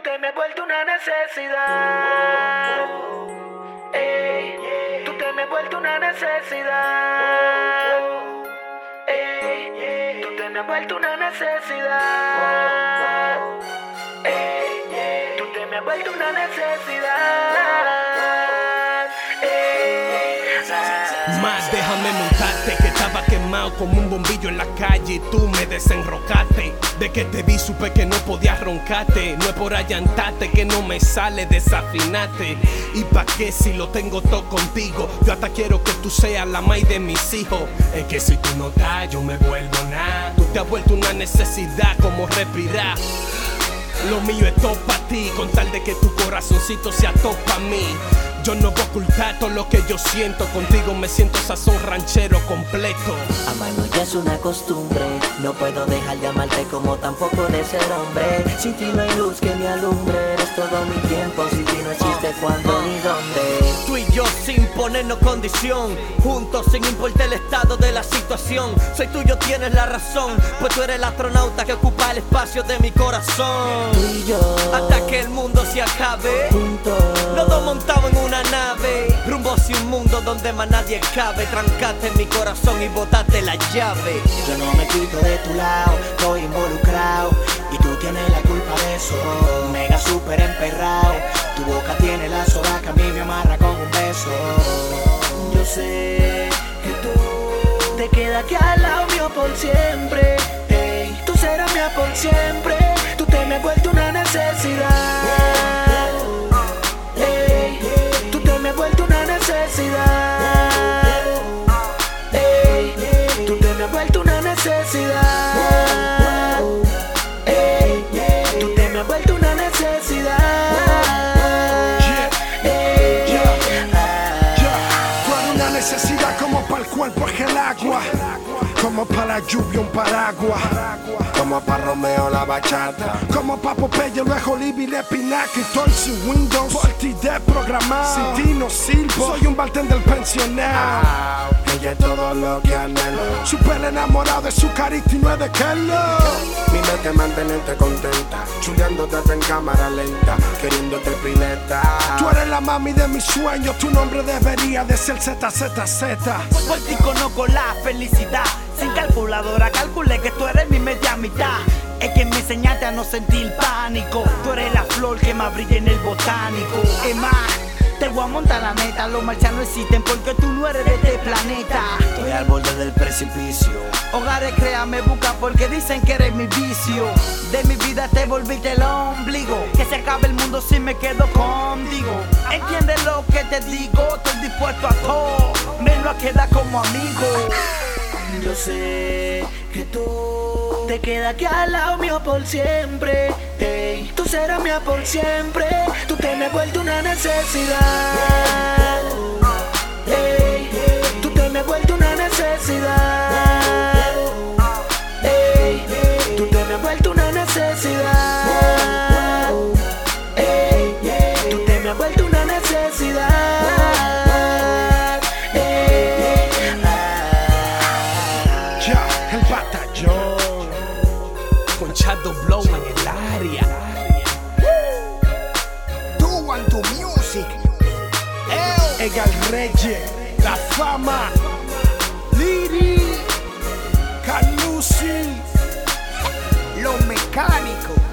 te me has vuelto una necesidad. Ey, tú te me has vuelto una necesidad. Ey, tú te me has vuelto una necesidad. Ey, tú te me has vuelto una necesidad. Más déjame montarte, que estaba quemado como un bombillo en la calle y tú me desenrocaste. De que te vi supe que no podías roncarte. No es por allantarte que no me sale, desafinate. ¿Y pa' qué si lo tengo todo contigo? Yo hasta quiero que tú seas la maíz de mis hijos. Es que si tú no estás yo me vuelvo nada. Tú te has vuelto una necesidad como respirar. Lo mío es todo pa' ti, con tal de que tu corazoncito sea todo pa' mí. Yo no voy a ocultar todo lo que yo siento. Contigo me siento sazón ranchero completo. Amarnos ya es una costumbre. No puedo dejar de amarte como tampoco de ser hombre. Sin ti no hay luz que me alumbre. Eres todo mi tiempo, sin ti no existe cuándo ni dónde. Tú y yo sin ponernos condición, juntos sin importar el estado de la situación. Soy tuyo, tienes la razón, pues tú eres el astronauta que ocupa el espacio de mi corazón. Tú y yo, hasta que el mundo se acabe, juntos, los dos montados en una nave, rumbo hacia un mundo donde más nadie cabe. Trancaste en mi corazón y botaste la llave. yo no me quito de tu lado, estoy involucrado y tú tienes la culpa de eso. Mega super emperrado, tu boca tiene la soga que a mí me amarra con un beso. Yo sé que tú te quedas aquí al lado mío por siempre. Ey, tú serás mía por siempre. Tú te me has vuelto una necesidad. Ey, tú te me has vuelto una necesidad. Ey, tú te me has vuelto una necesidad. Ey, tú te me has vuelto una necesidad. Necesidad como para el cuerpo es el agua, como para la lluvia un paraguas, como para Romeo la bachata, como para Popeye Luis Olivi la espinaca. Estoy sin Windows, por ti desprogramado, sin ti no sirvo, soy un bartender pensionado. Ella es todo lo que anhelo, súper enamorado de su carita y no es de Kello. Mi mente mantenerte contenta, chuleándote en cámara lenta, queriéndote pileta. Tú eres la mami de mis sueños, tu nombre debería de ser ZZZ. Por ti conozco la felicidad, sin calculadora calculé que tú eres mi media mitad. Es que me enseñaste a no sentir pánico, tú eres la flor que más brilla en el botánico. Es más, te voy a montar la meta, los marcianos existen porque tú no eres de este planeta. Estoy al borde del precipicio. Hogares créame busca porque dicen que eres mi vicio. De mi vida te volviste el ombligo, que se acabe el mundo si me quedo contigo. Entiende lo que te digo, estoy dispuesto a todo, menos a quedar como amigo. Yo sé que tú te quedas aquí al lado mío por siempre. Ey, tú serás mía por siempre. Tú te me has vuelto una necesidad. Ey, tú te me has vuelto una necesidad. Ey, tú te me has vuelto una necesidad. Ey, tú te me has vuelto una necesidad. El batallón Con Shadow Blow en el área. Do and do music. Egal Reyes, La Fama, Liri, Canusi, Los Mecánicos.